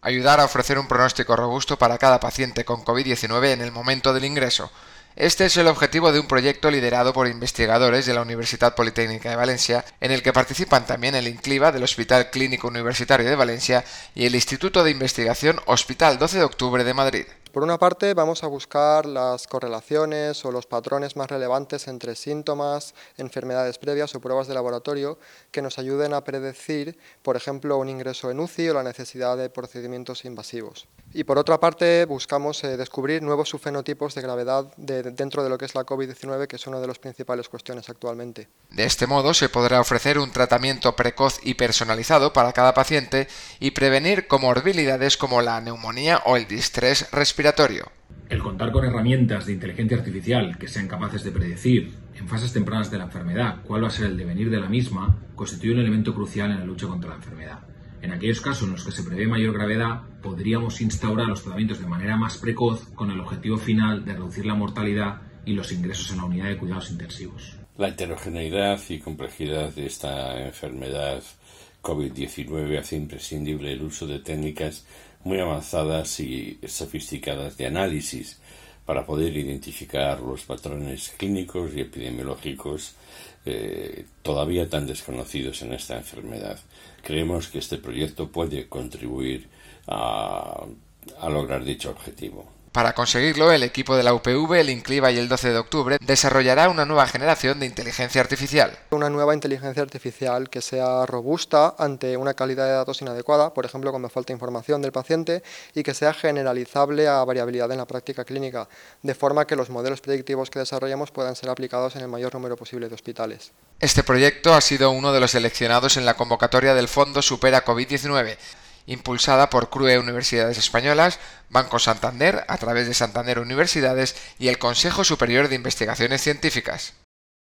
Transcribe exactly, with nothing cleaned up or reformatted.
ayudar a ofrecer un pronóstico robusto para cada paciente con COVID diecinueve en el momento del ingreso. Este es el objetivo de un proyecto liderado por investigadores de la Universidad Politécnica de Valencia, en el que participan también el INCLIVA del Hospital Clínico Universitario de Valencia y el Instituto de Investigación Hospital doce de octubre de Madrid. Por una parte, vamos a buscar las correlaciones o los patrones más relevantes entre síntomas, enfermedades previas o pruebas de laboratorio que nos ayuden a predecir, por ejemplo, un ingreso en U C I o la necesidad de procedimientos invasivos. Y por otra parte, buscamos eh, descubrir nuevos subfenotipos de gravedad de, dentro de lo que es la COVID diecinueve, que es una de las principales cuestiones actualmente. De este modo, se podrá ofrecer un tratamiento precoz y personalizado para cada paciente y prevenir comorbilidades como la neumonía o el distrés respiratorio. El contar con herramientas de inteligencia artificial que sean capaces de predecir en fases tempranas de la enfermedad cuál va a ser el devenir de la misma constituye un elemento crucial en la lucha contra la enfermedad. En aquellos casos en los que se prevé mayor gravedad, podríamos instaurar los tratamientos de manera más precoz con el objetivo final de reducir la mortalidad y los ingresos en la unidad de cuidados intensivos. La heterogeneidad y complejidad de esta enfermedad COVID diecinueve hace imprescindible el uso de técnicas muy avanzadas y sofisticadas de análisis para poder identificar los patrones clínicos y epidemiológicos eh, todavía tan desconocidos en esta enfermedad. Creemos que este proyecto puede contribuir a, a lograr dicho objetivo. Para conseguirlo, el equipo de la U P V, el INCLIVA y el doce de octubre desarrollará una nueva generación de inteligencia artificial. Una nueva inteligencia artificial que sea robusta ante una calidad de datos inadecuada, por ejemplo, cuando falta información del paciente, y que sea generalizable a variabilidad en la práctica clínica, de forma que los modelos predictivos que desarrollemos puedan ser aplicados en el mayor número posible de hospitales. Este proyecto ha sido uno de los seleccionados en la convocatoria del Fondo Supera COVID diecinueve, impulsada por C R U E Universidades Españolas, Banco Santander, a través de Santander Universidades y el Consejo Superior de Investigaciones Científicas.